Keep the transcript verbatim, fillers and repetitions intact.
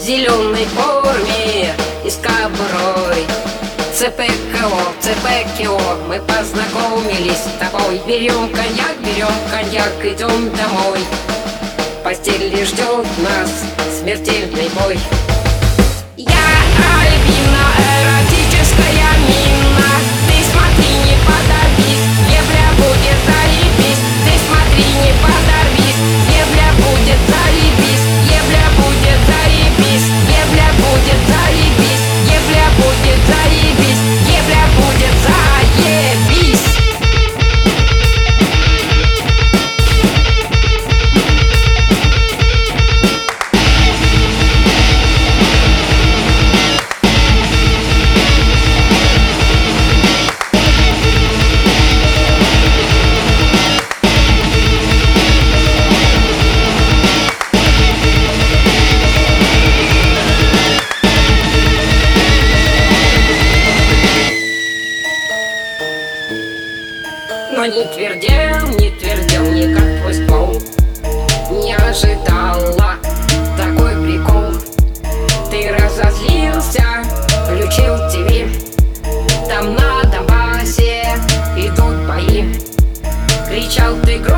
зеленой форме и с кобурой. ЦПКО, ЦПКО, мы познакомились с тобой. Берем коньяк, берем коньяк, идем домой. В постели ждет нас смертельный бой. Я Альбина, эротическая мина. Ты смотри, не подорвись, ебля будет заебись. Ты смотри, не подорвись, ебля будет заебись. Ебля будет заебись, ебля будет заебись. Ебля будет заебись, ебля будет заебись. Но не твердел, не твердел никак твой ствол. Не ожидала такой прикол. Ты разозлился, включил ТВ. Там на Донбассе идут бои. Кричал ты громко.